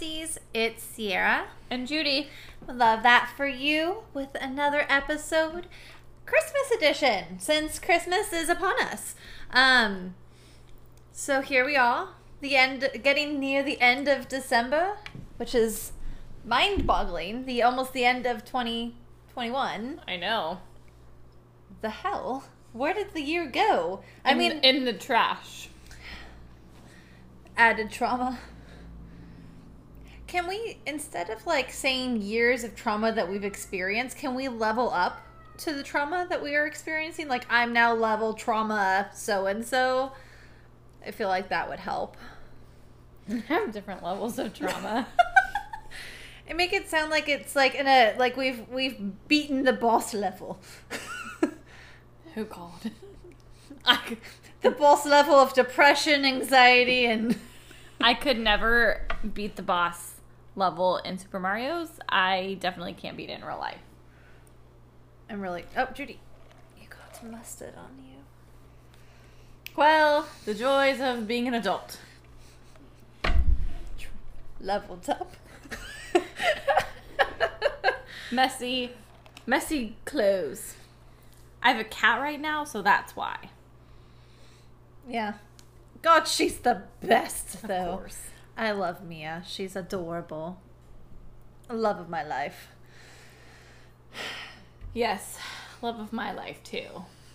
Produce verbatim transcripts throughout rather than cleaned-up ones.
Messies. It's Sierra. And Judy. Love that for you with another episode. Christmas edition, since Christmas is upon us. Um, so here we are, the end, getting near the end of December, which is mind-boggling. The almost the end of twenty twenty-one. I know. The hell? Where did the year go? I in, mean, in the trash. Added trauma. Can we, instead of like saying years of trauma that we've experienced, can we level up to the trauma that we are experiencing? Like, I'm now level trauma so-and-so. I feel like that would help. We have different levels of trauma. And make it sound like it's like in a, like we've, we've beaten the boss level. Who called? I, the boss level of depression, anxiety, and... I could never beat the boss level in Super Mario's. I definitely can't beat it in real life. I'm really... Oh, Judy. You got some mustard on you. Well, the joys of being an adult. Leveled up. Messy. Messy clothes. I have a cat right now, so that's why. Yeah. God, she's the best, though. Of course. I love Mia. She's adorable. Love of my life. Yes. Love of my life, too.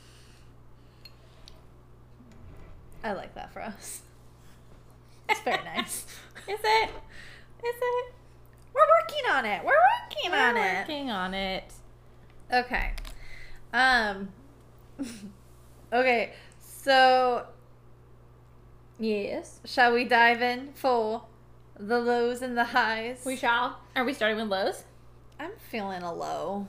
I like that for us. It's very nice. Is it? Is it? We're working on it. We're working We're on it. working on it. Okay. Um. Okay. So, Yes. shall we dive in for the lows and the highs? We shall. Are we starting with lows? I'm feeling a low.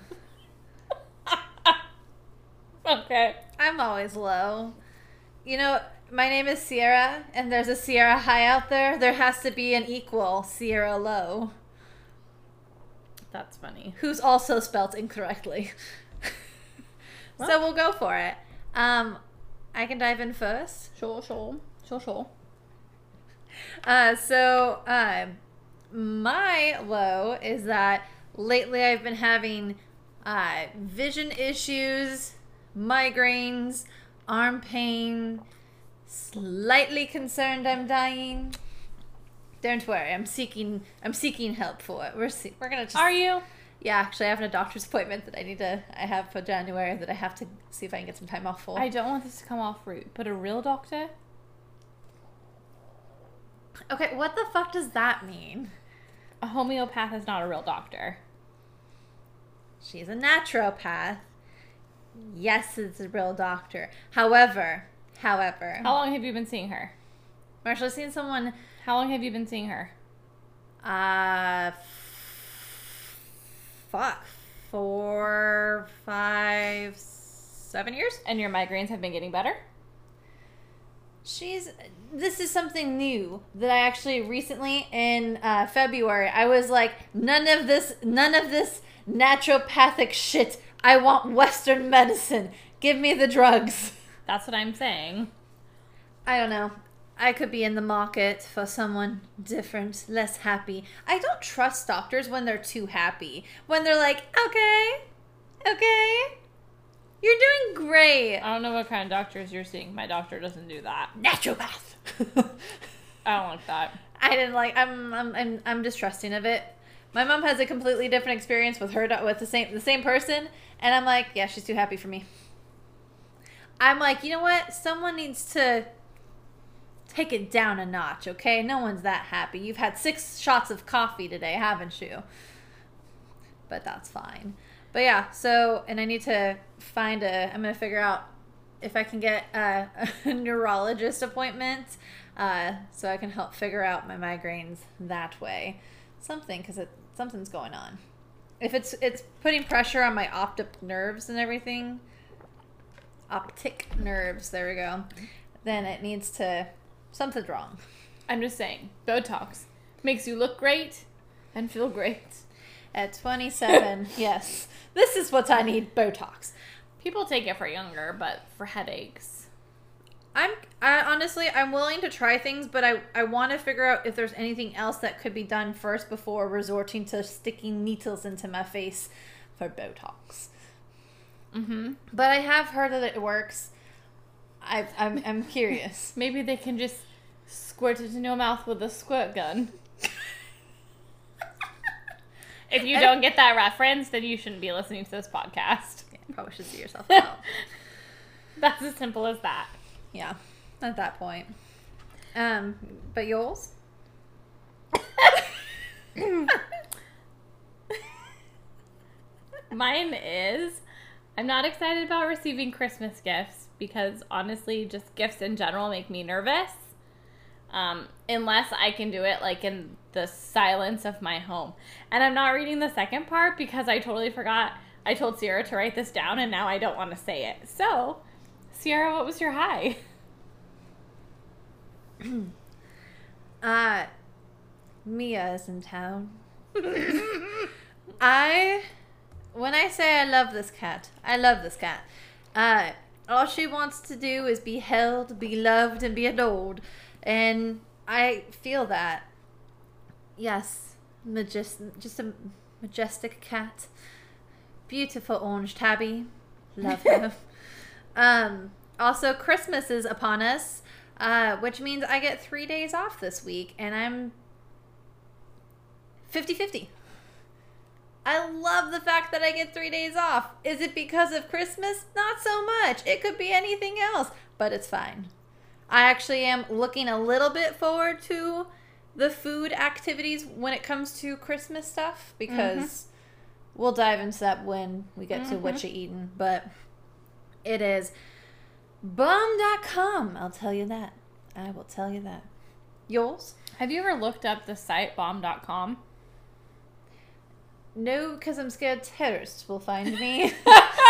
Okay. I'm always low. You know, my name is Sierra, and there's a Sierra high out there. There has to be an equal Sierra low, That's funny. who's also spelt incorrectly. Well. So we'll go for it. Um, I can dive in first. Sure, sure. Sure, sure. Uh, so, uh, my low is that lately I've been having uh, vision issues, migraines, arm pain, slightly concerned I'm dying. Don't worry, I'm seeking I'm seeking help for it. We're see- we're gonna just. Are you? Yeah, actually, I have a doctor's appointment that I need to. I have for January that I have to see if I can get some time off for. I don't want this to come off rude, but a real doctor? Okay, what the fuck does that mean? A homeopath is not a real doctor. She's a naturopath. Yes, it's a real doctor. However, however, How long have you been seeing her? Marshall, I've seen someone. How long have you been seeing her? Uh, f- fuck, four, five, seven years. And your migraines have been getting better? She's. This is something new that I actually recently in uh, February. I was like, none of this, none of this naturopathic shit. I want Western medicine. Give me the drugs. That's what I'm saying. I don't know. I could be in the market for someone different, less happy. I don't trust doctors when they're too happy. When they're like, okay, okay, you're doing great. I don't know what kind of doctors you're seeing. My doctor doesn't do that. Naturopath. I don't like that. I didn't like. I'm. I'm. I'm. I'm distrusting of it. My mom has a completely different experience with her with the same the same person, and I'm like, yeah, she's too happy for me. I'm like, you know what? Someone needs to take it down a notch, okay? No one's that happy. You've had six shots of coffee today, haven't you? But that's fine. But yeah, so, and I need to find a, I'm going to figure out if I can get a, a neurologist appointment uh, so I can help figure out my migraines that way. Something, because it, something's going on. If it's it's putting pressure on my optic nerves and everything, optic nerves, there we go, then it needs to, something's wrong. I'm just saying, Botox makes you look great and feel great. At twenty-seven, yes. This is what I need, Botox. People take it for younger, but for headaches. I'm I, on honestly, I'm willing to try things, but I, I want to figure out if there's anything else that could be done first before resorting to sticking needles into my face for Botox. Mm-hmm. But I have heard that it works. I, I'm, I'm curious. Maybe they can just squirt it in your mouth with a squirt gun. If you don't get that reference, then you shouldn't be listening to this podcast. Yeah, probably should see yourself out. That's as simple as that. Yeah, at that point. Um, but yours? Mine is, I'm not excited about receiving Christmas gifts because honestly, just gifts in general make me nervous. Um, unless I can do it like in the silence of my home. And I'm not reading the second part because I totally forgot. I told Sierra to write this down and now I don't want to say it. So, Sierra, what was your high? uh, Mia is in town. I, when I say I love this cat, I love this cat. Uh, all she wants to do is be held, be loved, and be adored. And I feel that. Yes, majest- just a majestic cat. Beautiful orange tabby. Love her. um, also, Christmas is upon us, uh, which means I get three days off this week, and I'm fifty-fifty. I love the fact that I get three days off. Is it because of Christmas? Not so much. It could be anything else, but it's fine. I actually am looking a little bit forward to the food activities when it comes to Christmas stuff because mm-hmm. we'll dive into that when we get mm-hmm. to what you're eating. But it is bomb dot com. I'll tell you that. I will tell you that. Yours? Have you ever looked up the site bomb dot com? No, because I'm scared terrorists will find me. And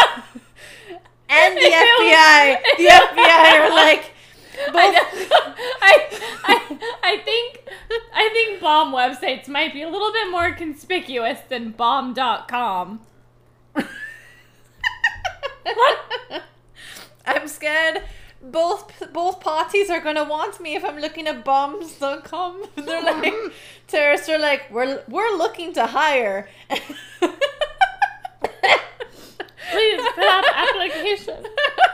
the F B I. The F B I are like... Both. I, I, I, I think I think bomb websites might be a little bit more conspicuous than bomb dot com. I'm scared both both parties are going to want me if I'm looking at bombs dot com. They're like, terrorists are like, we're, we're looking to hire. Please fill out the application.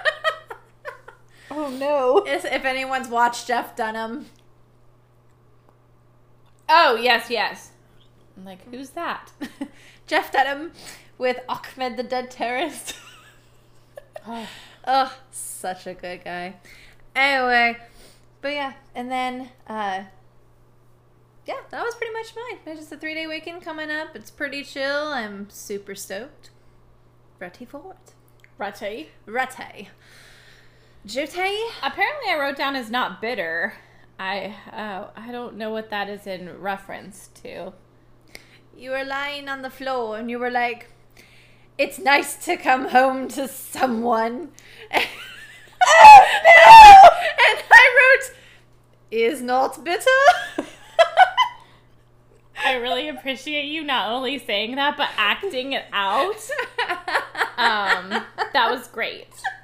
Oh no. If, if anyone's watched Jeff Dunham. Oh, yes, yes. I'm like, who's that? Jeff Dunham with Ahmed the Dead Terrorist. Oh. Oh, such a good guy. Anyway, but yeah, and then, uh, yeah, that was pretty much mine. There's just a three-day weekend coming up. It's pretty chill. I'm super stoked. Ready for it. Ready? Ready. Jute? Apparently I wrote down as not bitter. I uh, I don't know what that is in reference to. You were lying on the floor and you were like, it's nice to come home to someone. Oh no! And I wrote, is not bitter. I really appreciate you not only saying that, but acting it out. Um, that was great.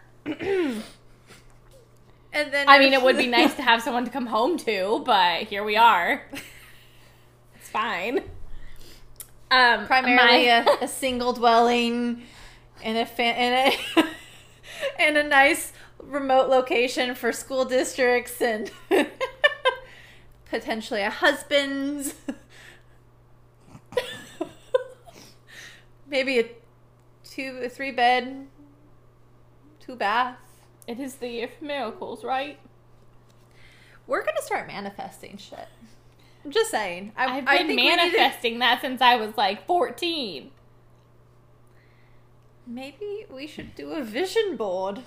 And then I mean, it would be nice to have someone to come home to, but here we are. It's fine. Um, Primarily my... a, a single dwelling in a, fa- in a in a nice remote location for school districts and potentially a husband. Maybe a two, a three bed, two bath. It is the year for miracles, right? We're gonna start manifesting shit. I'm just saying. I, I've I been think manifesting to... that since I was like fourteen. Maybe we should do a vision board.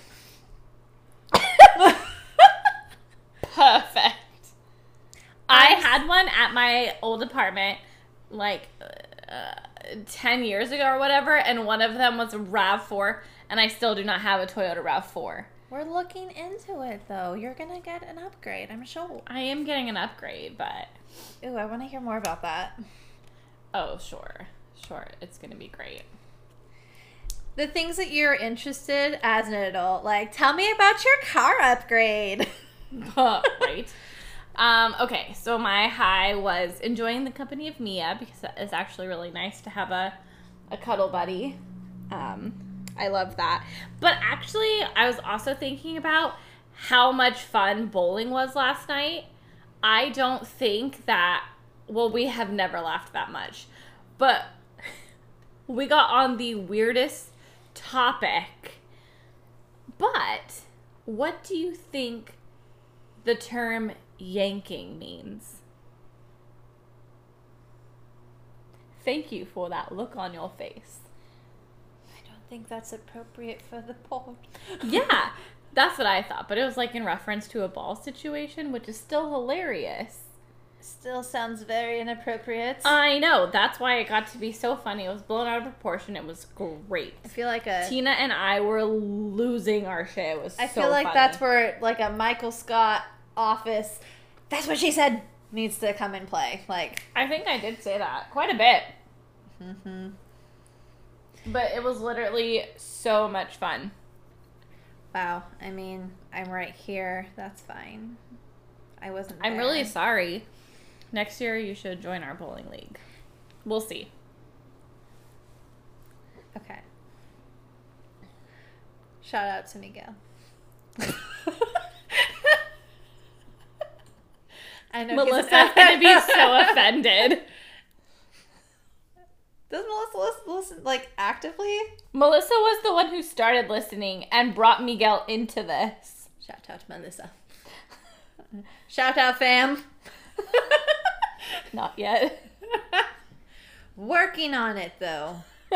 Perfect. I had one at my old apartment like uh, ten years ago or whatever, and one of them was a RAV four, and I still do not have a Toyota RAV four. We're looking into it, though. You're going to get an upgrade, I'm sure. I am getting an upgrade, but... Ooh, I want to hear more about that. Oh, sure. Sure. It's going to be great. The things that you're interested as an adult, like, tell me about your car upgrade. Right. Um, okay, so my high was enjoying the company of Mia because it's actually really nice to have a, a cuddle buddy. Um, I love that. But actually, I was also thinking about how much fun bowling was last night. I don't think that, well, we have never laughed that much, but we got on the weirdest topic. But what do you think the term yanking means? Thank you for that look on your face. I don't think that's appropriate for the pod. Yeah, that's what I thought. But it was like in reference to a ball situation, which is still hilarious. Still sounds very inappropriate. I know. That's why it got to be so funny. It was blown out of proportion. It was great. I feel like a... Tina and I were losing our shit. It was I so feel like funny. that's where, like, a Michael Scott office, that's what she said, needs to come and play. Like, I think I did say that quite a bit. mm-hmm. But it was literally so much fun. Wow. I mean, I'm right here. That's fine. I wasn't I'm there. really sorry. Next year, you should join our bowling league. We'll see. Okay. Shout out to Miguel. I know Melissa's going to be so offended. Does Melissa listen, listen, like, actively? Melissa was the one who started listening and brought Miguel into this. Shout out to Melissa. Shout out, fam. Not yet. Working on it, though.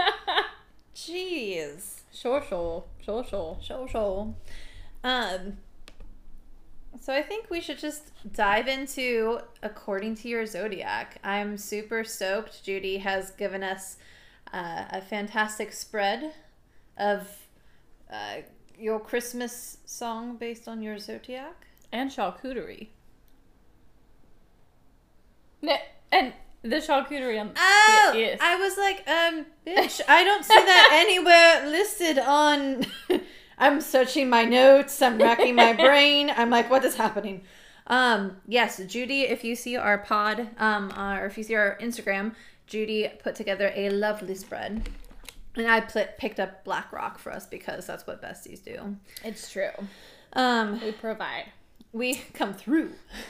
Jeez. Sure, sure. Sure, sure. Sure, sure. Um, so I think we should just dive into According to Your Zodiac. I'm super stoked. Judy has given us uh, a fantastic spread of uh, your Christmas song based on your zodiac. And charcuterie. No, and the charcuterie on Oh, yes. I was like, um, bitch, I don't see that anywhere listed on... I'm searching my notes. I'm racking my brain. I'm like, what is happening? Um, yes, Judy, if you see our pod, um, uh, or if you see our Instagram, Judy put together a lovely spread. And I pl- picked up Black Rock for us because that's what besties do. It's true. Um, We provide. we come through.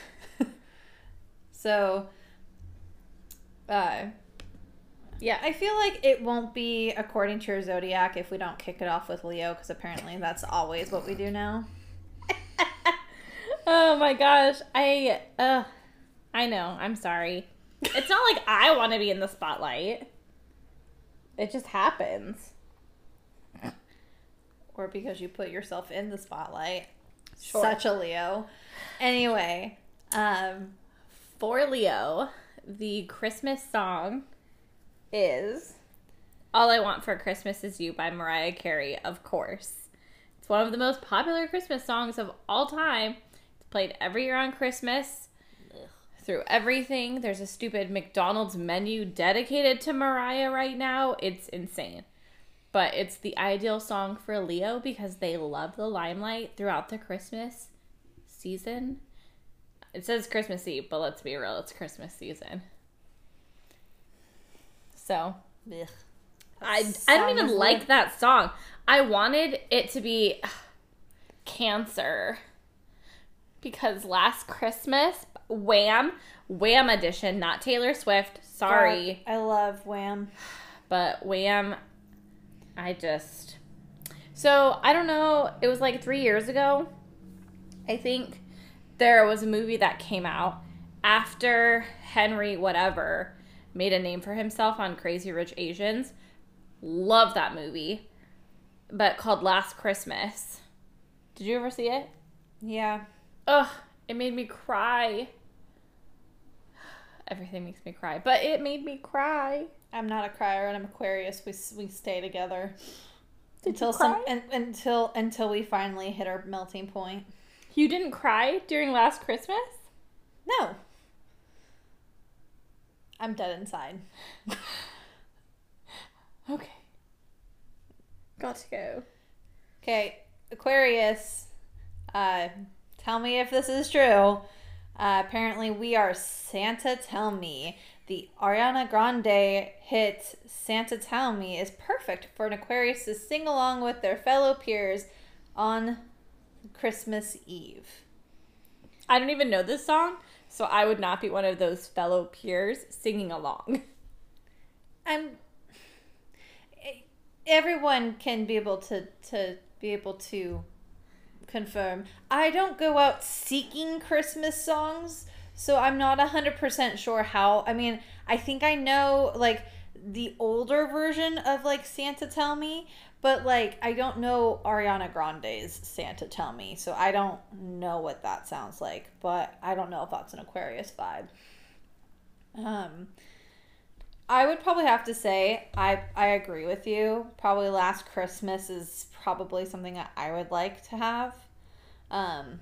So, uh, yeah, I feel like it won't be according to your zodiac if we don't kick it off with Leo, because apparently that's always what we do now. Oh my gosh. I, uh, I know. I'm sorry. It's not like I want to be in the spotlight. It just happens. Or because you put yourself in the spotlight. Sure. Such a Leo. Anyway, um, For Leo, the Christmas song is All I Want for Christmas Is You by Mariah Carey, of course. It's one of the most popular Christmas songs of all time. It's played every year on Christmas. Ugh. Through everything. There's a stupid McDonald's menu dedicated to Mariah right now. It's insane. But it's the ideal song for Leo because they love the limelight throughout the Christmas season. It says Christmas Eve, but let's be real, it's Christmas season. So, ugh. I, I don't even like weird. that song. I wanted it to be Cancer. Because last Christmas, Wham, Wham edition, not Taylor Swift, sorry. God, I love Wham. But Wham, I just... So, I don't know, it was like three years ago, I think. There was a movie that came out after Henry whatever made a name for himself on Crazy Rich Asians. Love that movie. But called Last Christmas. Did you ever see it? Yeah. Ugh, it made me cry. Everything makes me cry, but it made me cry. I'm not a crier and I'm Aquarius. We we stay together. Did until you cry? some un, until until we finally hit our melting point. You didn't cry during Last Christmas? No. I'm dead inside. Okay. Got to go. Okay, Aquarius. Uh, tell me if this is true. Uh, apparently, We Are Santa Tell Me. The Ariana Grande hit Santa Tell Me is perfect for an Aquarius to sing along with their fellow peers on Christmas Eve. I don't even know this song, so I would not be one of those fellow peers singing along. I'm. Everyone can be able to, to be able to confirm. I don't go out seeking Christmas songs, so I'm not one hundred percent sure how. I mean, I think I know, like, the older version of, like, Santa Tell Me, but, like, I don't know Ariana Grande's Santa Tell Me, so I don't know what that sounds like, but I don't know if that's an Aquarius vibe. Um... I would probably have to say I I agree with you. Probably Last Christmas is probably something that I would like to have. Um,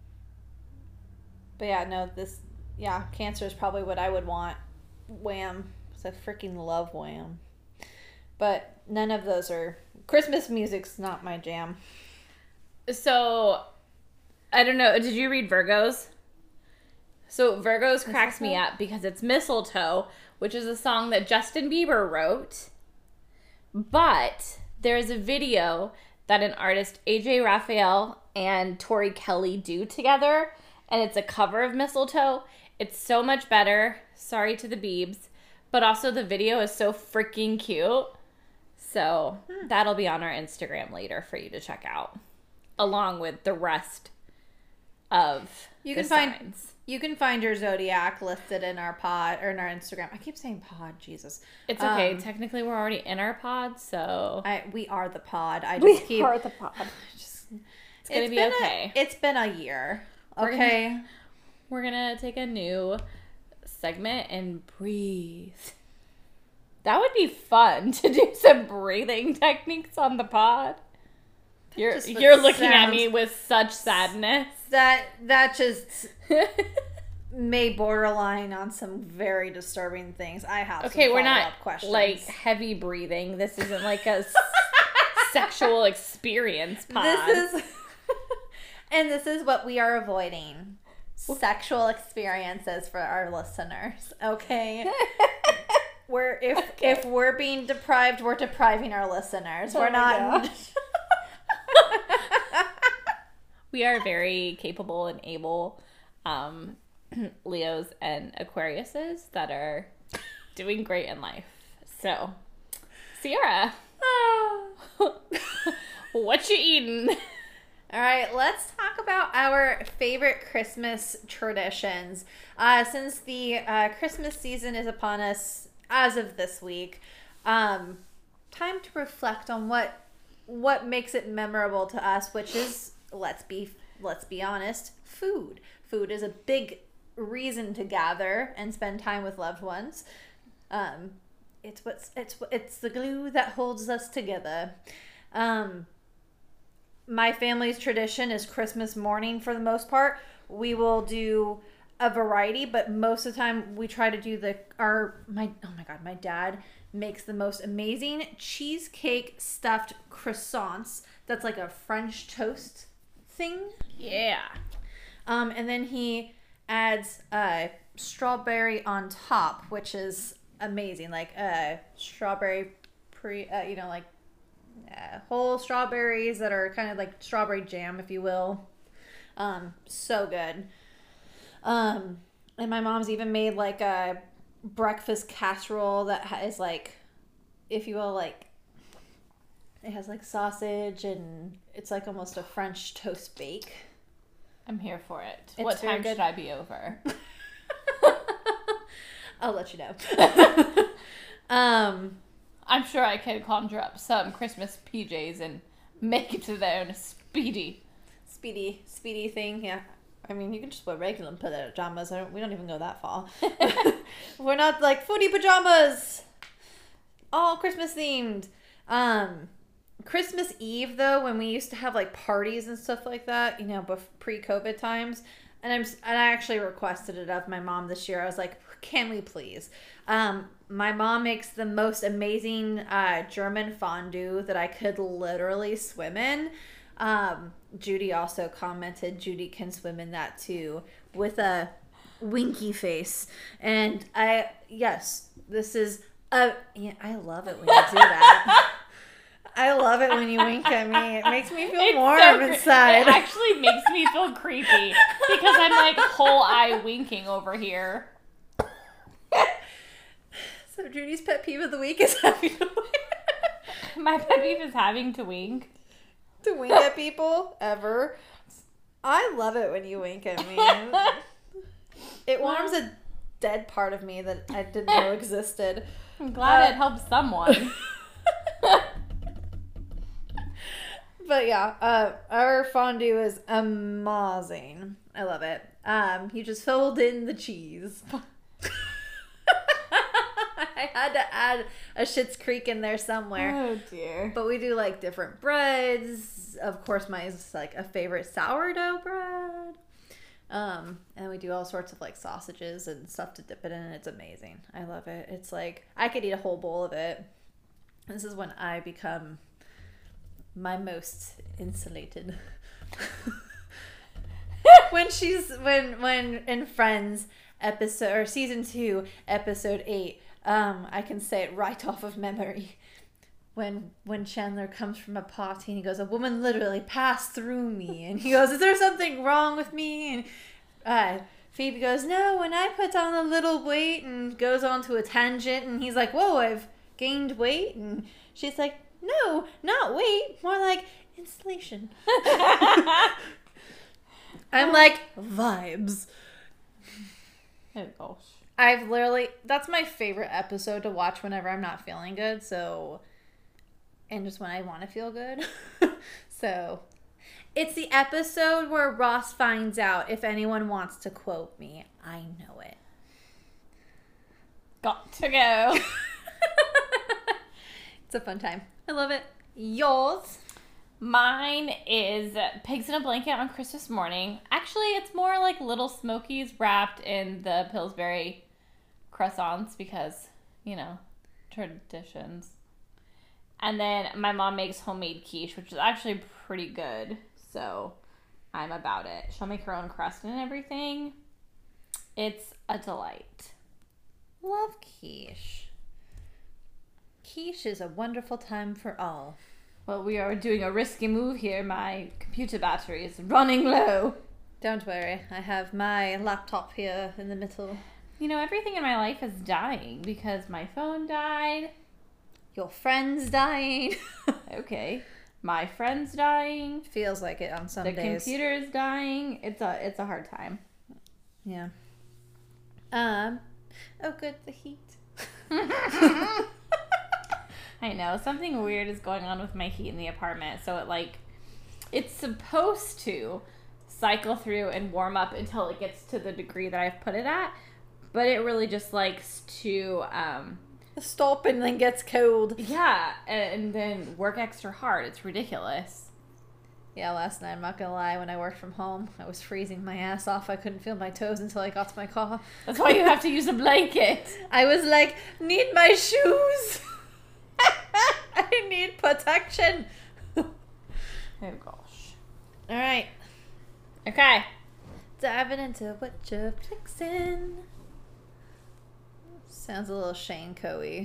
but yeah, no, this yeah, Cancer is probably what I would want. Wham! I freaking love Wham! But none of those are Christmas music's not my jam. So I don't know. Did you read Virgos? So Virgos cracks me up because it's Mistletoe, which is a song that Justin Bieber wrote. But there's a video that an artist, A J Raphael and Tori Kelly, do together. And it's a cover of Mistletoe. It's so much better. Sorry to the Biebs. But also the video is so freaking cute. So hmm. that'll be on our Instagram later for you to check out. Along with the rest of you the can find signs. You can find your zodiac listed in our pod or in our Instagram. I keep saying pod, Jesus. It's okay. Um, Technically, we're already in our pod, so I we are the pod. I just we keep. are the pod. Just, it's gonna it's be okay. A, it's been a year. We're Okay. Gonna, we're gonna take a new segment and breathe. That would be fun to do some breathing techniques on the pod. That you're you're looking sounds, at me with such sadness. That that just may borderline on some very disturbing things. I have okay. some We're not questions. Like heavy breathing. This isn't like a sexual experience pod. This is, and this is what we are avoiding: sexual experiences for our listeners. Okay. We're if okay. if we're being deprived, we're depriving our listeners. We're oh not. We are very capable and able um, Leos and Aquariuses that are doing great in life. So, Sierra, what you eating? All right, let's talk about our favorite Christmas traditions. Uh, since the uh, Christmas season is upon us as of this week, um, time to reflect on what what makes it memorable to us, which is let's be let's be honest, food. Food is a big reason to gather and spend time with loved ones. Um, it's what's it's it's the glue that holds us together. Um, my family's tradition is Christmas morning for the most part. We will do a variety, but most of the time we try to do the our my oh my god, my dad makes the most amazing cheesecake stuffed croissants. That's like a French toast thing. Yeah. Um, and then he adds uh, strawberry on top, which is amazing. Like uh, strawberry pre, uh, you know, like uh, whole strawberries that are kind of like strawberry jam, if you will. Um, so good. Um, and my mom's even made like a breakfast casserole that is like, if you will, like it has like sausage and it's like almost a French toast bake. I'm here for it. It's what time good. should I be over? I'll let you know. um, I'm sure I can conjure up some Christmas P Js and make it to there in a speedy, speedy, speedy thing. Yeah. I mean, you can just wear regular pajamas. I don't, we don't even go that far. We're not like footy pajamas. All Christmas themed. Um, Christmas Eve, though, when we used to have like parties and stuff like that, you know, pre-COVID times, and I'm and I actually requested it of my mom this year. I was like, can we please? Um, my mom makes the most amazing uh, German fondue that I could literally swim in. Um, Judy also commented Judy can swim in that too with a winky face. And I, yes, this is a, yeah, I love it when you do that. I love it when you wink at me. It makes me feel It's warm so cre- inside. It actually makes me feel creepy because I'm like whole eye winking over here. So Judy's pet peeve of the week is having to wink. My pet peeve is having to wink. To wink at people ever. I love it when you wink at me. It warms a dead part of me that I didn't know existed. I'm glad Uh, it helps someone. But yeah, uh, our fondue is amazing. I love it. Um, you just filled in the cheese. I had to add a Schitt's Creek in there somewhere. Oh dear. But we do like different breads. Of course, mine is like a favorite sourdough bread. Um, and we do all sorts of like sausages and stuff to dip it in. It's amazing. I love it. It's like I could eat a whole bowl of it. This is when I become my most insulated. when she's when when in Friends episode or season two episode eight, um, I can say it right off of memory. When when Chandler comes from a party and he goes, a woman literally passed through me, and he goes, is there something wrong with me? And uh, Phoebe goes, no, when I put on a little weight, and goes on to a tangent, and he's like, whoa, I've gained weight, and she's like, no, not weight, more like insulation. I'm like, vibes. Oh gosh. I've literally, that's my favorite episode to watch whenever I'm not feeling good, so, and just when I want to feel good. So, it's the episode where Ross finds out if anyone wants to quote me. I know it. Got to go. It's a fun time. I love it. Yours? Mine is Pigs in a Blanket on Christmas morning. Actually, it's more like Little Smokies wrapped in the Pillsbury croissants because, you know, traditions. And then my mom makes homemade quiche, which is actually pretty good. So I'm about it. She'll make her own crust and everything. It's a delight. Love quiche. Quiche is a wonderful time for all. Well, we are doing a risky move here. My computer battery is running low. Don't worry. I have my laptop here in the middle. You know, everything in my life is dying because my phone died. Your friend's dying. Okay. My friend's dying. Feels like it on some The days. computer is dying. It's a it's a hard time. Yeah. Um. Oh, good. The heat. I know. Something weird is going on with my heat in the apartment. So it like, it's supposed to cycle through and warm up until it gets to the degree that I've put it at. But it really just likes to, um... stop and then gets cold. yeah, and then work extra hard. It's ridiculous. Yeah, last night, I'm not gonna lie, when I worked from home, I was freezing my ass off. I couldn't feel my toes until I got to my car. That's why you have to use a blanket. I was like, need my shoes. I need protection. Oh, gosh. All right. Okay. Diving into what you're fixing. Sounds a little Shane Coey.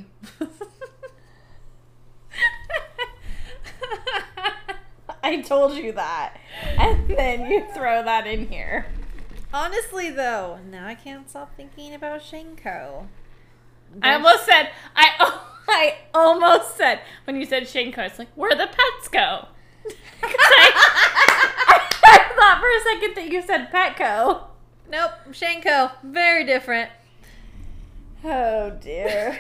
I told you that. And then you throw that in here. Honestly, though, now I can't stop thinking about Shane Co. I almost said, I, oh, I almost said, when you said Shane Co, it's like, where the pets go? I, I thought for a second that you said Petco. Nope, Shane Co. Very different. Oh, dear.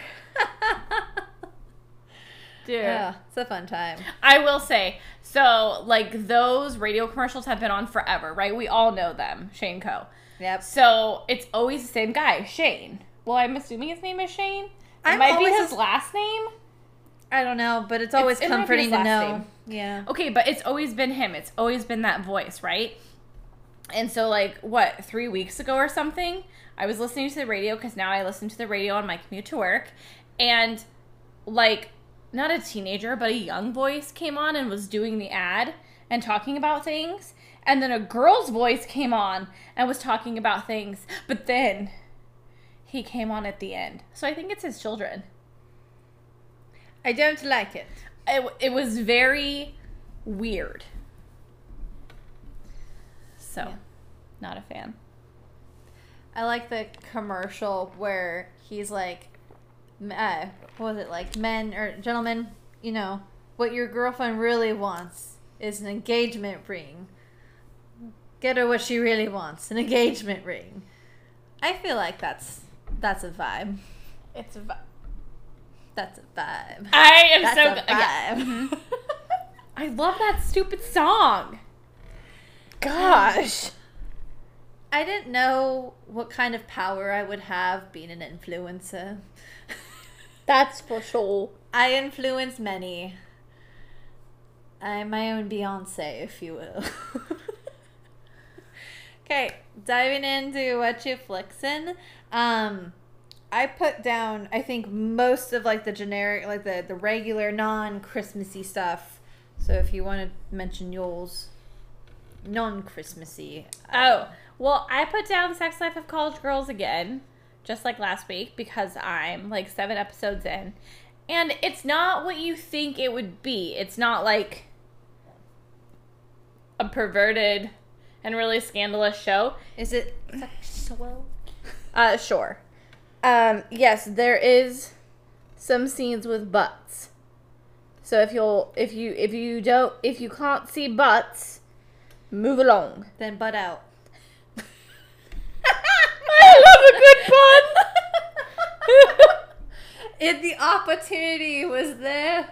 Dear. Yeah, it's a fun time. I will say, so, like, those radio commercials have been on forever, right? We all know them, Shane Co. Yep. So, it's always the same guy, Shane. Well, I'm assuming his name is Shane. It I'm might be always his a- last name. I don't know, but it's always It's- it might be comforting his to last know. name. Yeah. Okay, but it's always been him. It's always been that voice, right? And so, like, what, three weeks ago or something, I was listening to the radio, because now I listen to the radio on my commute to work, and, like, not a teenager, but a young voice came on and was doing the ad, and talking about things, and then a girl's voice came on and was talking about things, but then he came on at the end. So I think it's his children. I don't like it. It, it was very weird. So, yeah. Not a fan. I like the commercial where he's like, uh, what was it, like, men or gentlemen, you know, what your girlfriend really wants is an engagement ring. Get her what she really wants, an engagement ring. I feel like that's that's a vibe. It's a vibe. That's a vibe. I am that's so a good. vibe. Yeah. I love that stupid song. Gosh. I didn't know what kind of power I would have being an influencer. That's for sure. I influence many. I'm my own Beyonce, if you will. Okay, diving into what you flixin'. Um, I put down, I think, most of like the generic, like the, the regular non-Christmassy stuff. So if you want to mention yours, non-Christmassy. Oh, well, I put down Sex Life of College Girls again, just like last week, because I'm like seven episodes in. And it's not what you think it would be. It's not like a perverted and really scandalous show. Is it sexual? Uh, sure. Um, yes, there is some scenes with butts. So if you'll, if you, if you don't, if you can't see butts, move along. Then butt out. I love a good pun. If the opportunity was there,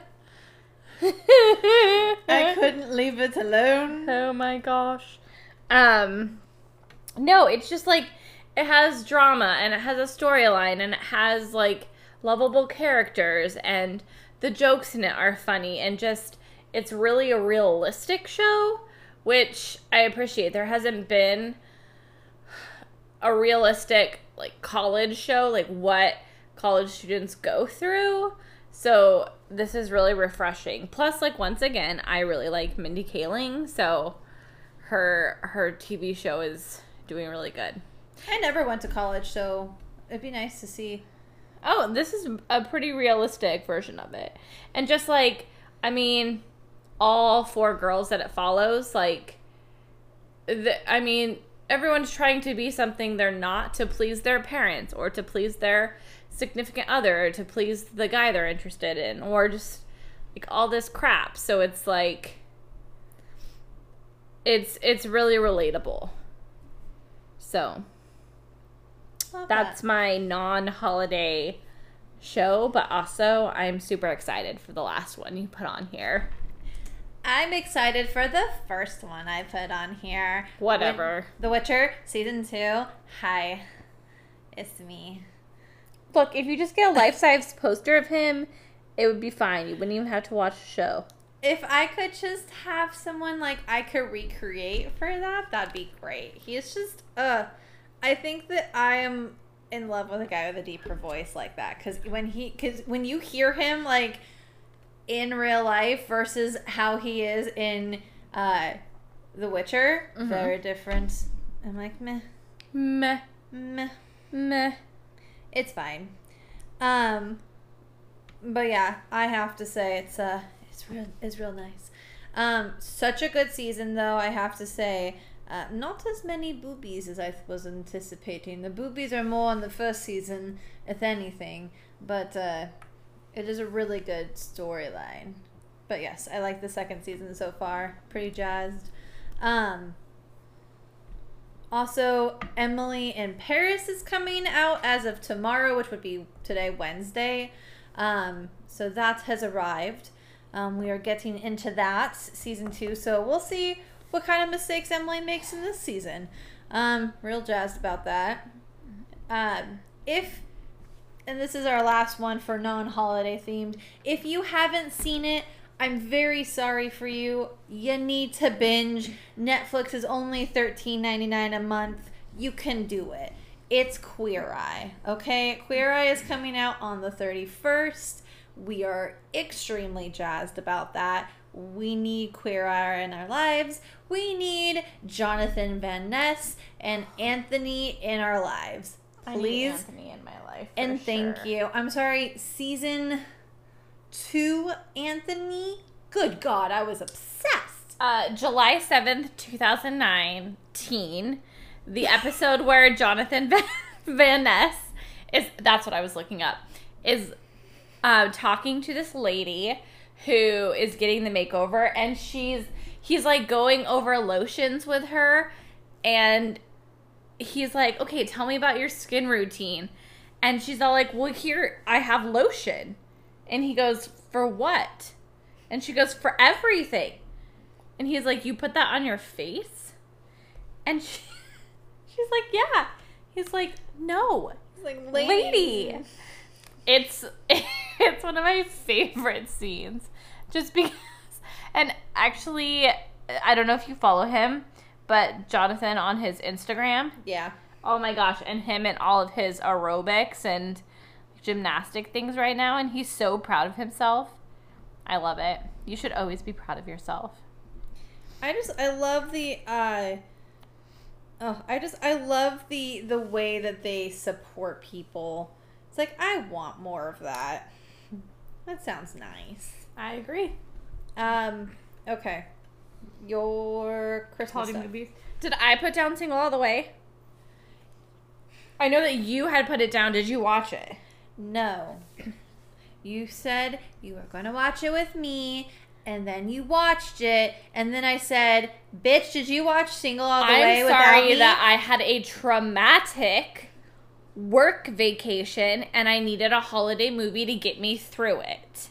I couldn't leave it alone. Oh my gosh. Um, no, it's just like, it has drama and it has a storyline and it has like lovable characters and the jokes in it are funny and just, it's really a realistic show, which I appreciate. There hasn't been a realistic like college show, like what college students go through. So this is really refreshing. Plus, like, once again, I really like Mindy Kaling, so her her T V show is doing really good. I never went to college, so it'd be nice to see. Oh, this is a pretty realistic version of it. And just like, I mean, all four girls that it follows, like, the, I mean, everyone's trying to be something they're not to please their parents or to please their significant other or to please the guy they're interested in or just like all this crap. So it's like, it's it's really relatable. So Love that's that. my non-holiday show, but also I'm super excited for the last one you put on here. I'm excited for the first one I put on here. Whatever. With The Witcher, season two. Hi, it's me. Look, if you just get a life-size poster of him, it would be fine. You wouldn't even have to watch the show. If I could just have someone like I could recreate for that, that'd be great. He is just, uh, I think that I am in love with a guy with a deeper voice like that. Because when he, because when you hear him like in real life versus how he is in uh, The Witcher, mm-hmm. very different. I'm like, meh. Meh. Meh. Meh. It's fine. Um, but yeah, I have to say it's uh it's real it's real nice. Um, such a good season though, I have to say. Uh, not as many boobies as I was anticipating. The boobies are more in the first season, if anything. But uh, it is a really good storyline. But yes, I like the second season so far. Pretty jazzed. Um, also, Emily in Paris is coming out as of tomorrow, which would be today, Wednesday. Um, so that has arrived. Um, we are getting into that, season two. So we'll see what kind of mistakes Emily makes in this season. Um, real jazzed about that. Um, if, and this is our last one for non-holiday themed, if you haven't seen it, I'm very sorry for you. You need to binge. Netflix is only thirteen ninety-nine a month. You can do it. It's Queer Eye, okay? Queer Eye is coming out on the thirty-first. We are extremely jazzed about that. We need Queer Eye in our lives. We need Jonathan Van Ness and Anthony in our lives. Please. I need Anthony in my life. And thank sure. you. I'm sorry, season two, Anthony? Good God, I was obsessed. Uh, July seventh, two thousand nineteen, the episode where Jonathan Van, Van Ness is, that's what I was looking up, is uh, talking to this lady who is getting the makeover, and she's, he's like going over lotions with her, and he's like, okay, tell me about your skin routine. And she's all like, well, here, I have lotion. And he goes, for what? And she goes, for everything. And he's like, you put that on your face? And she, she's like, yeah. He's like, no. He's like, lady. lady. It's, it's one of my favorite scenes. Just because, and actually, I don't know if you follow him, but Jonathan on his Instagram. Yeah. Oh my gosh. And him and all of his aerobics and gymnastic things right now. And he's so proud of himself. I love it. You should always be proud of yourself. I just, I love the, uh, oh, I just, I love the, the way that they support people. It's like, I want more of that. That sounds nice. I agree. Um, okay. Your Christmas stuff. Movies. Did I put down Single All the Way? I know that you had put it down. Did you watch it? No. You said you were going to watch it with me, and then you watched it, and then I said, bitch, did you watch Single All the I'm Way without me? I'm sorry that I had a traumatic work vacation, and I needed a holiday movie to get me through it.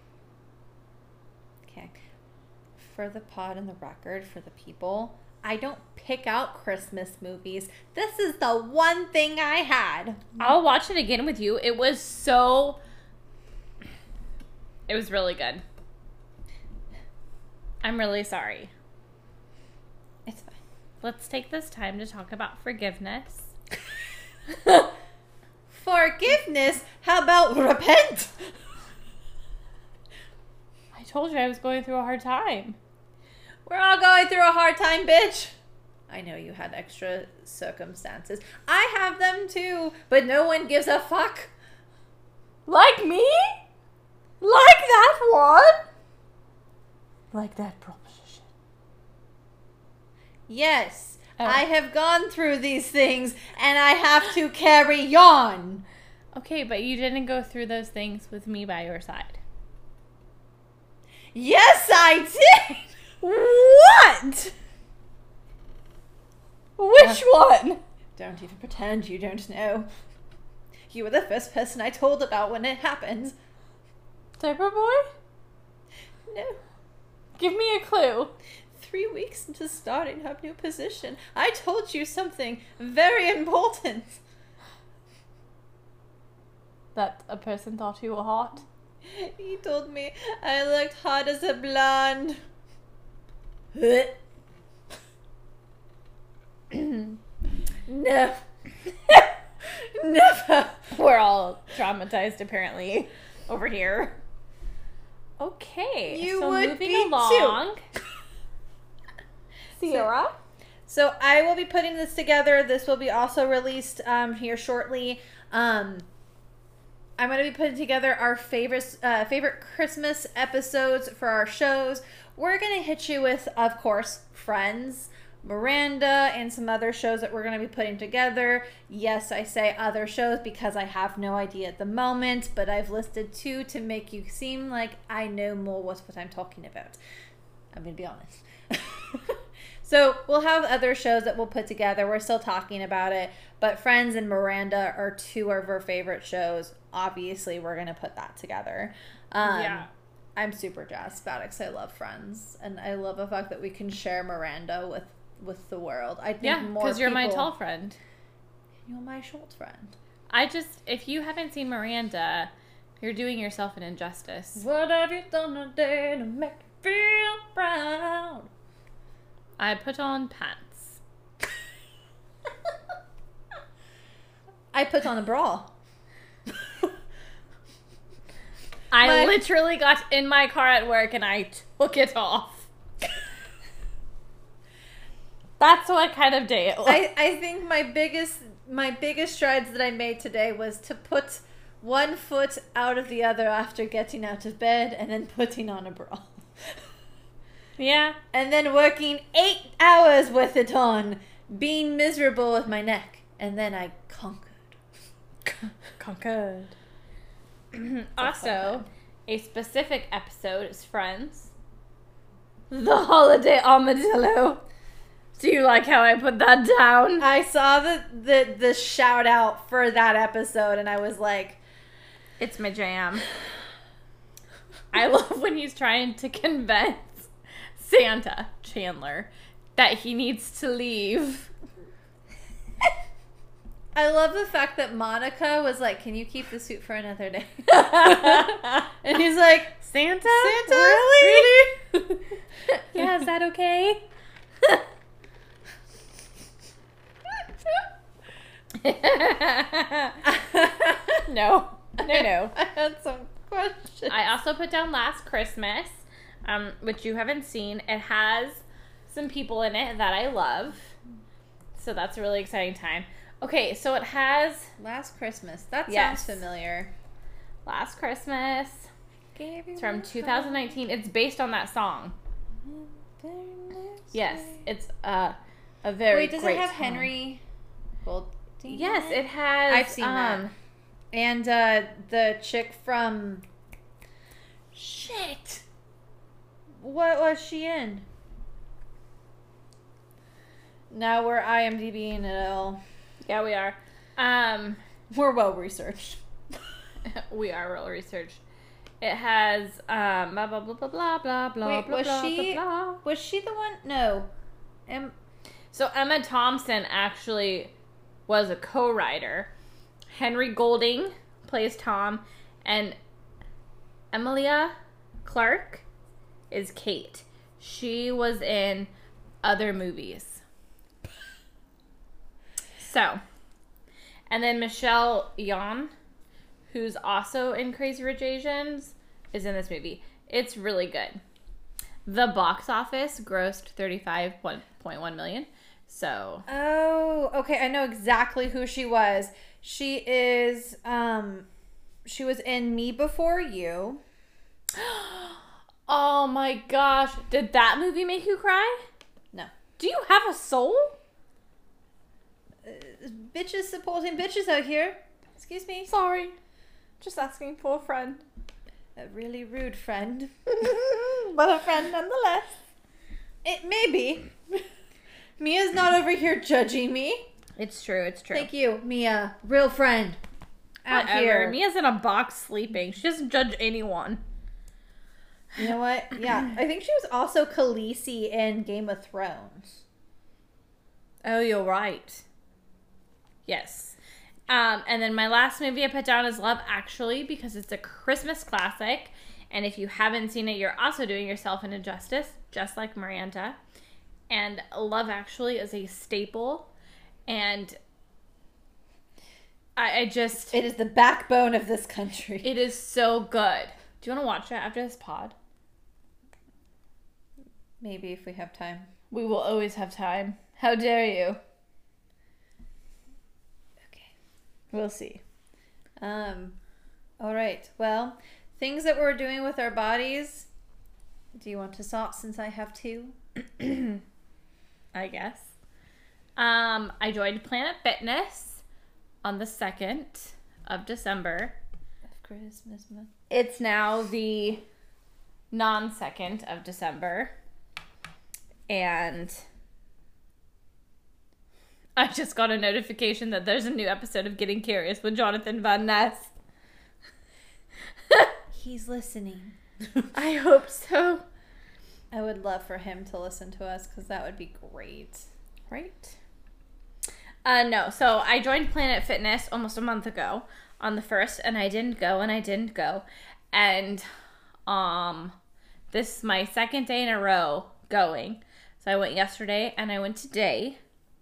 Okay. For the pod and the record, for the people, I don't pick out Christmas movies. This is the one thing I had. I'll watch it again with you. It was so... It was really good. I'm really sorry. It's fine. Let's take this time to talk about forgiveness. Forgiveness? How about repent? I told you I was going through a hard time. We're all going through a hard time, bitch. I know you had extra circumstances. I have them too, but no one gives a fuck. Like me? Like that one? Like that proposition. Yes, oh. I have gone through these things, and I have to carry on. Okay, but you didn't go through those things with me by your side. Yes, I did. What? Which uh, one? Don't even pretend you don't know. You were the first person I told about when it happened. Diaper boy? No. Give me a clue. Three weeks into starting her new position, I told you something very important. That a person thought you were hot? He told me I looked hot as a blonde. No. Never. We're all traumatized, apparently, over here. Okay. You so would moving be along. too. Sierra? So I will be putting this together. This will be also released um, here shortly. Um, I'm going to be putting together our favorite uh, favorite Christmas episodes for our shows. We're going to hit you with, of course, Friends, Miranda, and some other shows that we're going to be putting together. Yes, I say other shows because I have no idea at the moment, but I've listed two to make you seem like I know more what I'm talking about. I'm going to be honest. So we'll have other shows that we'll put together. We're still talking about it, but Friends and Miranda are two of our favorite shows. Obviously, we're going to put that together. Um, yeah. I'm super jazzed about it because I love Friends, and I love the fact that we can share Miranda with, with the world. I think yeah, more because you're my people- tall friend. You're my short friend. I just, if you haven't seen Miranda, you're doing yourself an injustice. What have you done today to make me feel proud? I put on pants. I put on a bra. I My- literally got in my car at work and I took it off. That's what kind of day it was. I, I think my biggest my biggest strides that I made today was to put one foot out of the other after getting out of bed and then putting on a bra. Yeah. And then working eight hours with it on, being miserable with my neck. And then I conquered. Conquered. Also, a specific episode is Friends. The Holiday Armadillo. Do you like how I put that down? I saw the, the, the shout out for that episode and I was like, it's my jam. I love when he's trying to convince Santa, Chandler, that he needs to leave. I love the fact that Monica was like, can you keep the suit for another day? And he's like, Santa? Santa? Really? Really? Yeah, is that okay? No. No, no. I had some questions. I also put down Last Christmas, um, which you haven't seen. It has some people in it that I love. So that's a really exciting time. Okay, so it has Last Christmas. That Yes. sounds familiar. Last Christmas. It's from two thousand nineteen. It's based on that song. Yes, it's uh, a very Wait, does great it have song. Henry Goldstein? Yes, it has. I've seen that. um, And uh, the chick from... Shit! What was she in? Now we're IMDbing it all. Yeah, we are. Um, We're well researched. we are real researched. It has um blah blah blah blah blah blah blah. Wait, blah, was blah, she- blah, blah. Was she the one? No. Em- So Emma Thompson actually was a co-writer. Henry Golding plays Tom, and Emilia Clarke is Kate. She was in other movies. So, and then Michelle Yeoh, who's also in Crazy Rich Asians, is in this movie. It's really good. The box office grossed thirty-five point one million. So, Oh, okay. I know exactly who she was. She is, um, she was in Me Before You. oh my gosh, did that movie make you cry? No. Do you have a soul? Uh, bitches supporting bitches out here. Excuse me. Sorry. Just asking for a friend. A really rude friend. But a friend nonetheless. It may be. Mia's not over here judging me. It's true, it's true. Thank you, Mia. Real friend. Out Whatever. here. Mia's in a box sleeping. She doesn't judge anyone. You know what? Yeah. I think she was also Khaleesi in Game of Thrones. Oh, you're right. Yes. Um, and then my last movie I put down is Love Actually, because it's a Christmas classic. And if you haven't seen it, you're also doing yourself an injustice, just like Miranda. And Love Actually is a staple. And I, I just... It is the backbone of this country. It is so good. Do you want to watch it after this pod? Maybe if we have time. We will always have time. How dare you? Okay. We'll see. Um, all right. Well, things that we're doing with our bodies. Do you want to start since I have two? I guess. Um, I joined Planet Fitness on the second of December. Of Christmas month. It's now the non-second of December. And I just got a notification that there's a new episode of Getting Curious with Jonathan Van Ness. He's listening. I hope so. I would love for him to listen to us because that would be great. Right? Uh, no, so I joined Planet Fitness almost a month ago on the first, and I didn't go, and I didn't go. And um, this is my second day in a row going. So I went yesterday, and I went today.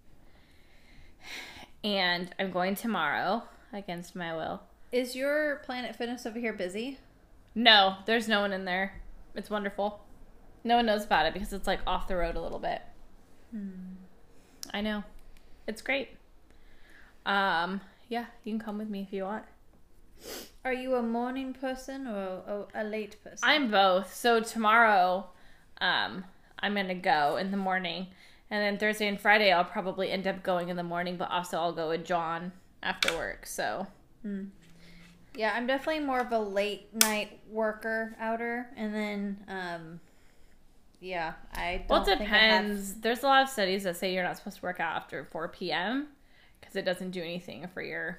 And I'm going tomorrow, against my will. Is your Planet Fitness over here busy? No, there's no one in there. It's wonderful. No one knows about it because it's like off the road a little bit. Hmm. I know. It's great. Um, yeah, you can come with me if you want. Are you a morning person or a, a late person? I'm both. So tomorrow, um, I'm going to go in the morning. And then Thursday and Friday, I'll probably end up going in the morning, but also I'll go with John after work, so. Hmm. Yeah, I'm definitely more of a late night worker outer. And then, um, yeah, I don't Well, it think I have- depends. There's a lot of studies that say you're not supposed to work out after four p.m. because it doesn't do anything for your...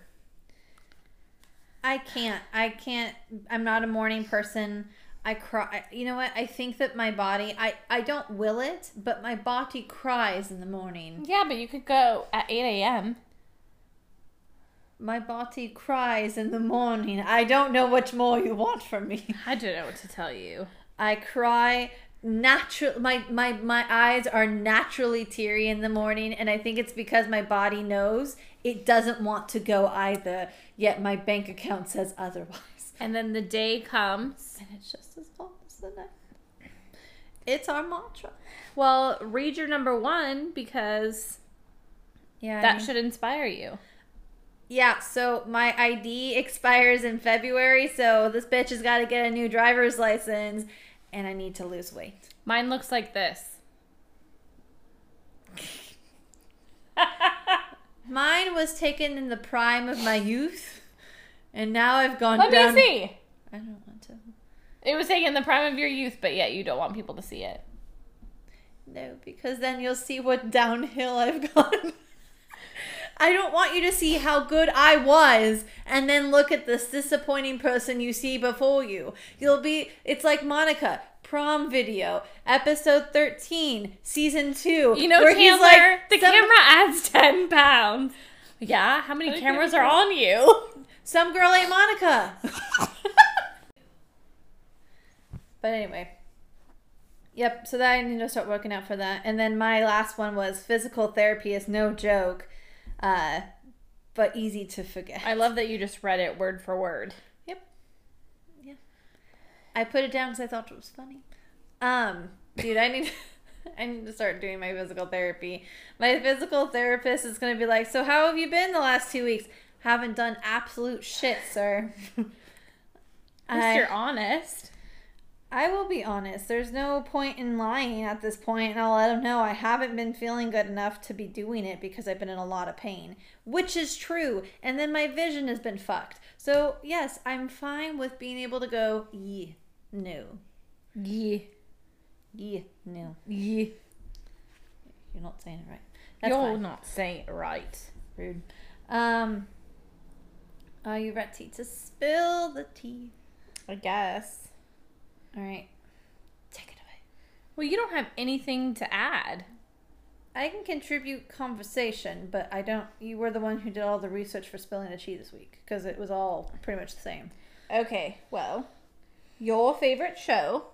I can't. I can't. I'm not a morning person. I cry. You know what? I think that my body, I, I don't will it, but my body cries in the morning. Yeah, but you could go at eight a.m. My body cries in the morning. I don't know what more you want from me. I don't know what to tell you. I cry natural. My, my, my eyes are naturally teary in the morning, and I think it's because my body knows it doesn't want to go either, yet my bank account says otherwise. And then the day comes. And it's just as long as the night. It's our mantra. Well, read your number one because Yeah, I that mean- should inspire you. Yeah, so my I D expires in February, so this bitch has got to get a new driver's license, and I need to lose weight. Mine looks like this. Mine was taken in the prime of my youth, and now I've gone Let down. me see. I don't want to. It was taken in the prime of your youth, but yet you don't want people to see it. No, because then you'll see what downhill I've gone. I don't want you to see how good I was and then look at this disappointing person you see before you. You'll be, it's like Monica, prom video, episode thirteen, season two. You know, where Chandler, he's like, the some, camera adds ten pounds. Yeah? How many Okay. cameras are on you? Some girl ain't Monica. But anyway. Yep, so that I need to start working out for that. And then my last one was physical therapy is no joke. Uh, but easy to forget. I love that you just read it word for word. Yep. Yeah. I put it down because I thought it was funny. Um, dude, I need I need to start doing my physical therapy. My physical therapist is gonna be like, "So how have you been the last two weeks?" Haven't done absolute shit, sir. At least I, you're honest. I will be honest. There's no point in lying at this point, and I'll let them know I haven't been feeling good enough to be doing it because I've been in a lot of pain, which is true. And then my vision has been fucked. So yes, I'm fine with being able to go, yeah, no, Yeah. yeah, no. Yeah. You're not saying it right. That's You're fine. not saying it right. Rude. Um, are you ready to spill the tea? I guess. All right, take it away. Well, you don't have anything to add. I can contribute conversation, but I don't. You were the one who did all the research for spilling the tea this week because it was all pretty much the same. Okay, well, your favorite show.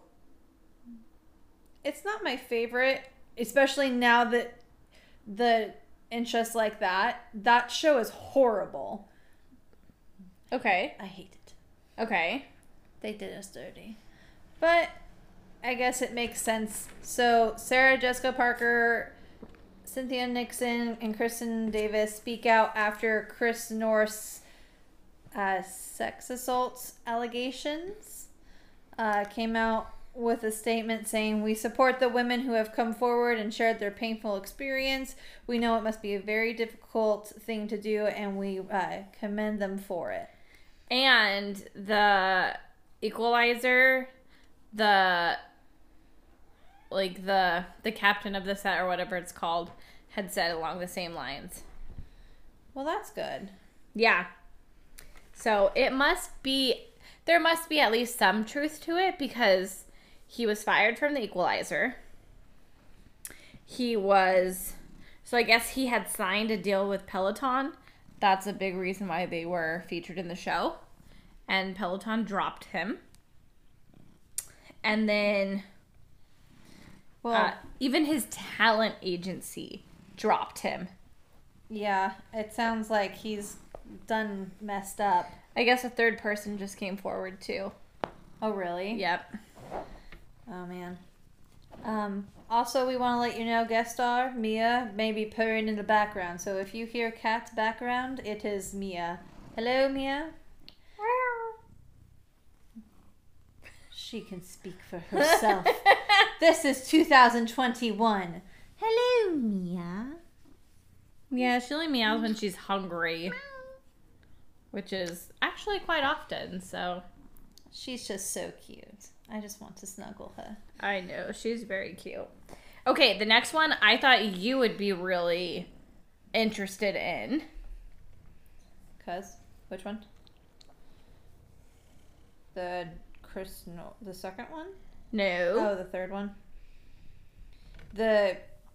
It's not my favorite, especially now that the interests like that. That show is horrible. Okay. I hate it. Okay. They did us dirty. But I guess it makes sense. So Sarah Jessica Parker, Cynthia Nixon, and Kristen Davis speak out after Chris North's uh, sex assault allegations. Uh, came out with a statement saying, "We support the women who have come forward and shared their painful experience. We know it must be a very difficult thing to do, and we uh, commend them for it." And the Equalizer, the like the the captain of the set or whatever it's called, had said along the same lines. Well, that's good. Yeah. So it must be, there must be at least some truth to it because he was fired from the Equalizer. He was, so I guess he had signed a deal with Peloton. That's a big reason why they were featured in the show. And Peloton dropped him. And then Well, uh, even his talent agency dropped him. yeah, it sounds like he's done messed up. I guess a third person just came forward too. Oh, really? Yep. Oh, man. Um, also, we want to let you know, guest star Mia may be purring in the background. So if you hear cat's background, it is Mia. Hello, Mia. She can speak for herself. This is two thousand twenty-one. Hello, Mia. Yeah, she only meows when she's hungry, which is actually quite often, so. She's just so cute. I just want to snuggle her. I know, she's very cute. Okay, the next one I thought you would be really interested in. Cuz? Which one? The Chris, no, the second one? No. Oh, the third one. The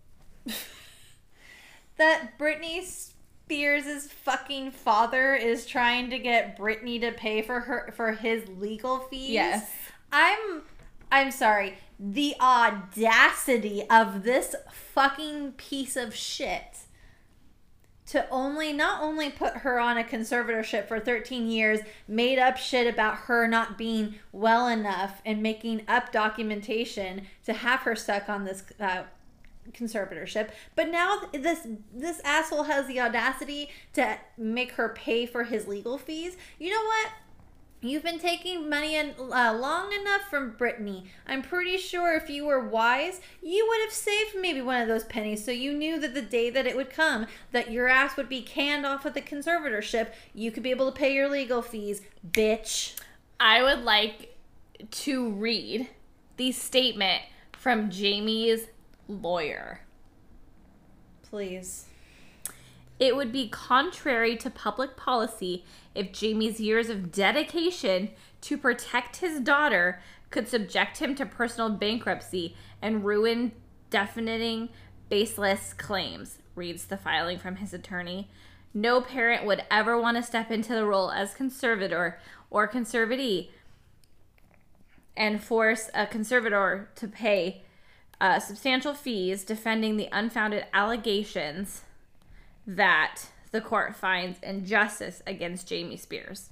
that Britney Spears' fucking father is trying to get Britney to pay for her for his legal fees. Yes. I'm I'm sorry. The audacity of this fucking piece of shit to only not only put her on a conservatorship for thirteen years, made up shit about her not being well enough and making up documentation to have her stuck on this uh, conservatorship, but now this this asshole has the audacity to make her pay for his legal fees. You know what? You've been taking money in, uh, long enough from Britney. I'm pretty sure if you were wise, you would have saved maybe one of those pennies so you knew that the day that it would come, that your ass would be canned off with the conservatorship, you could be able to pay your legal fees, bitch. I would like to read the statement from Jamie's lawyer. Please. It would be contrary to public policy if Jamie's years of dedication to protect his daughter could subject him to personal bankruptcy and ruin defining baseless claims, reads the filing from his attorney. No parent would ever want to step into the role as conservator or conservatee and force a conservator to pay uh, substantial fees defending the unfounded allegations that the court finds injustice against Jamie Spears.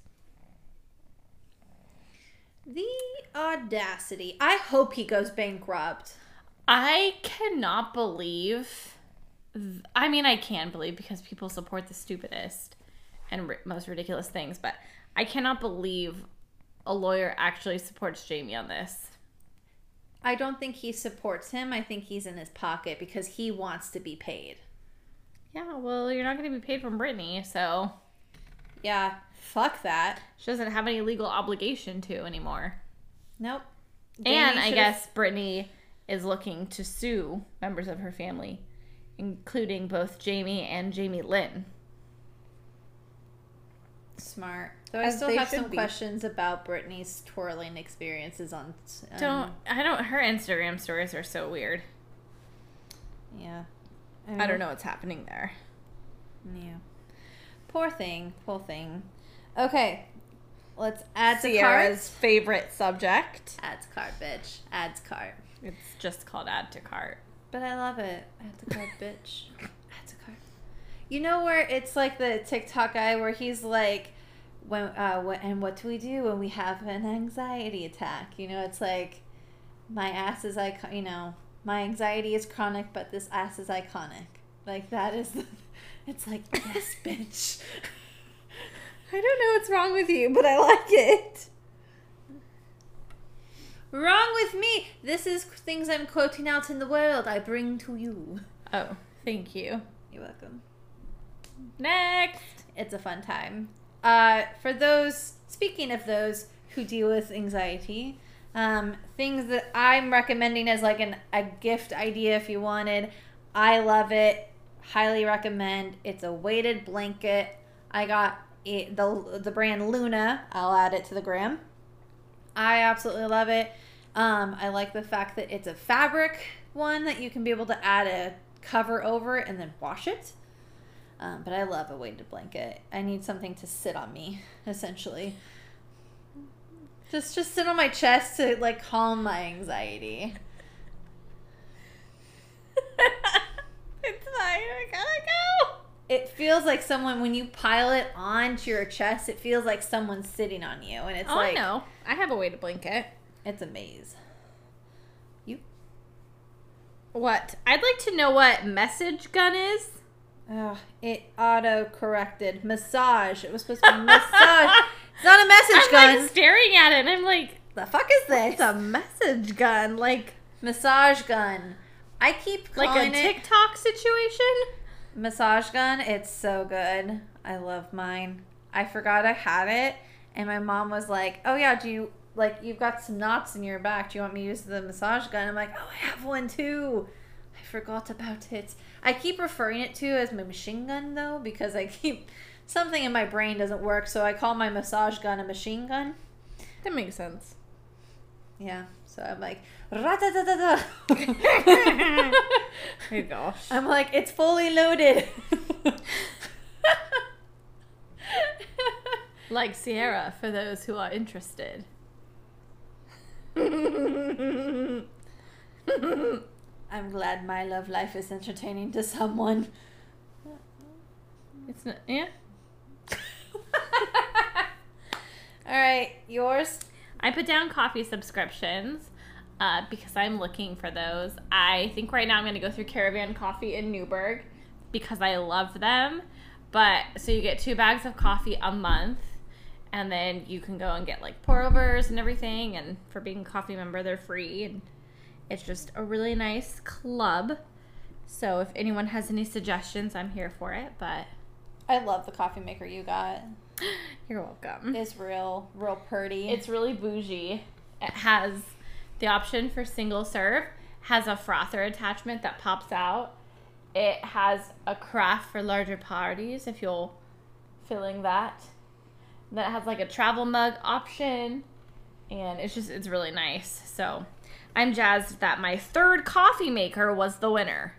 The audacity. I hope he goes bankrupt. I cannot believe... I mean, I can believe because people support the stupidest and ri- most ridiculous things, but I cannot believe a lawyer actually supports Jamie on this. I don't think he supports him. I think he's in his pocket because he wants to be paid. Yeah, well, you're not going to be paid from Britney, so... Yeah, fuck that. She doesn't have any legal obligation to anymore. Nope. Jamie and I should've... guess Britney is looking to sue members of her family, including both Jamie and Jamie Lynn. Smart. Though I As still they have some should be. questions about Britney's twirling experiences on... Um, Don't... I don't... Her Instagram stories are so weird. Yeah. I don't know what's happening there. Yeah. Poor thing. Poor thing. Okay. Let's add to Sierra's carts. favorite subject. Add to cart, bitch. Add to cart. It's just called add to cart. But I love it. Add to cart, bitch. Add to cart. You know where it's like the TikTok guy where he's like, when uh, what, and what do we do when we have an anxiety attack? You know, it's like, my ass is icon. You know, my anxiety is chronic, but this ass is iconic. Like that is, the, it's like yes, bitch. I don't know what's wrong with you, but I like it. Wrong with me. This is things I'm quoting out in the world. I bring to you. Oh, thank you. You're welcome. Next. It's a fun time. Uh, for those, speaking of those who deal with anxiety, um, things that I'm recommending as like an, a gift idea if you wanted. I love it. Highly recommend. It's a weighted blanket. I got it, the, the brand Luna. I'll add it to the gram. I absolutely love it. Um, I like the fact that it's a fabric one that you can be able to add a cover over it and then wash it. Um, but I love a weighted blanket. I need something to sit on me, essentially. Just just sit on my chest to like calm my anxiety. It's fine. I gotta go. It feels like someone, when you pile it onto your chest, it feels like someone's sitting on you. And it's Oh, like... I know. I have a weighted blanket. It's a maze. You? What? I'd like to know what message gun is. Oh, it auto corrected. Massage. It was supposed to be massage. It's not a message I'm gun. like staring at it and I'm like, The fuck is this? it's a message gun. Like, Massage gun. I keep calling like a it TikTok situation. massage gun. It's so good. I love mine. I forgot I had it, and my mom was like, "Oh yeah, do you like you've got some knots in your back? Do you want me to use the massage gun?" I'm like, "Oh, I have one too. I forgot about it." I keep referring it to as my machine gun though, because I keep something in my brain doesn't work, so I call my massage gun a machine gun. That makes sense. Yeah. So I'm like, ra-da-da-da-da. Oh gosh. I'm like, it's fully loaded. Like Sierra, for those who are interested. I'm glad my love life is entertaining to someone. It's not, yeah. All right, yours? I put down coffee subscriptions uh, because I'm looking for those. I think right now I'm going to go through Caravan Coffee in Newburgh because I love them. But so you get two bags of coffee a month, and then you can go and get like pour overs and everything. And for being a coffee member, they're free. And it's just a really nice club. So if anyone has any suggestions, I'm here for it. But I love the coffee maker you got. you're welcome. It's real, real pretty. It's really bougie. It has the option for single serve, has a frother attachment that pops out. It has a craft for larger parties if you're feeling that. Then it has like a travel mug option, and it's just, it's really nice. So I'm jazzed that my third coffee maker was the winner.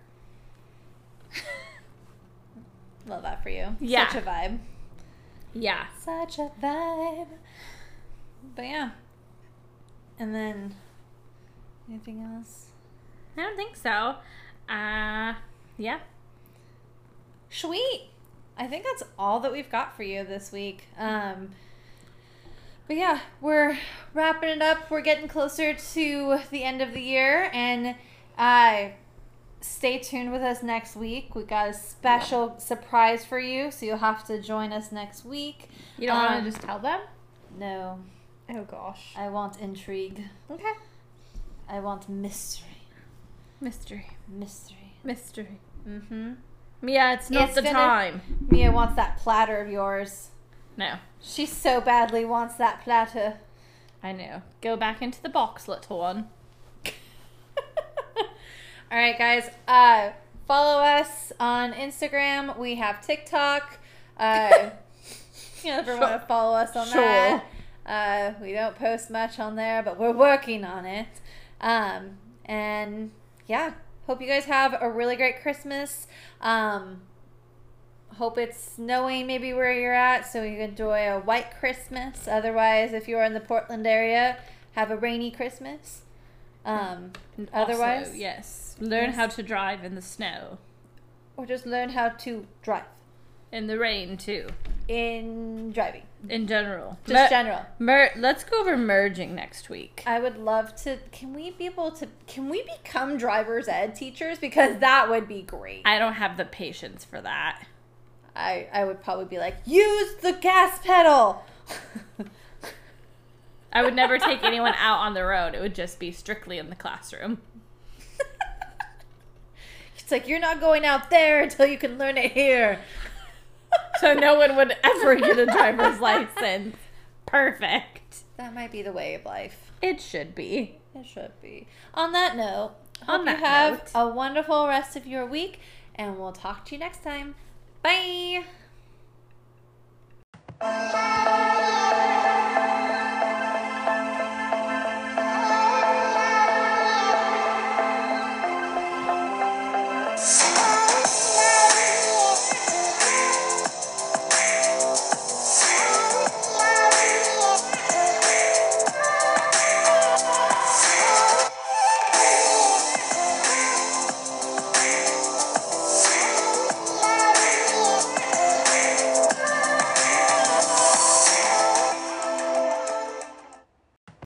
Love that for you. Yeah. Such a vibe. Yeah. Such a vibe. But yeah. And then, anything else? I don't think so. Uh, yeah. Sweet. I think that's all that we've got for you this week. Um, but yeah, we're wrapping it up. We're getting closer to the end of the year, and uh, stay tuned with us next week. We got a special surprise for you, so you'll have to join us next week. You don't Um, want to just tell them? No, Oh, gosh. I want intrigue. Okay. I want mystery. Mystery. Mystery. Mystery. Mm-hmm. Mia, it's not It's the gonna- time. Mia wants that platter of yours. No. She so badly wants that platter. I know. Go back into the box, little one. All right, guys. Uh, follow us on Instagram. We have TikTok. Uh, you never Sure. want to follow us on Sure. that. Uh, we don't post much on there, but we're working on it. Um, and yeah, hope you guys have a really great Christmas. Um, hope it's snowing maybe where you're at, so you enjoy a white Christmas. Otherwise, if you're in the Portland area, have a rainy Christmas. Um, And otherwise, also, yes, learn Yes. how to drive in the snow. or just learn how to drive In the rain, too. in driving. In general. Just Mer- general. mer- let's go over merging next week. I would love to. Can we be able to? Can we become driver's ed teachers? Because that would be great. I don't have the patience for that. I I would probably be like, use the gas pedal. I would never take anyone out on the road. It would just be strictly in the classroom. It's like, you're not going out there until you can learn it here. So no one would ever get a driver's license. Perfect. That might be the way of life. It should be. It should be. On that note, On hope that you have note. a wonderful rest of your week, and we'll talk to you next time. Bye.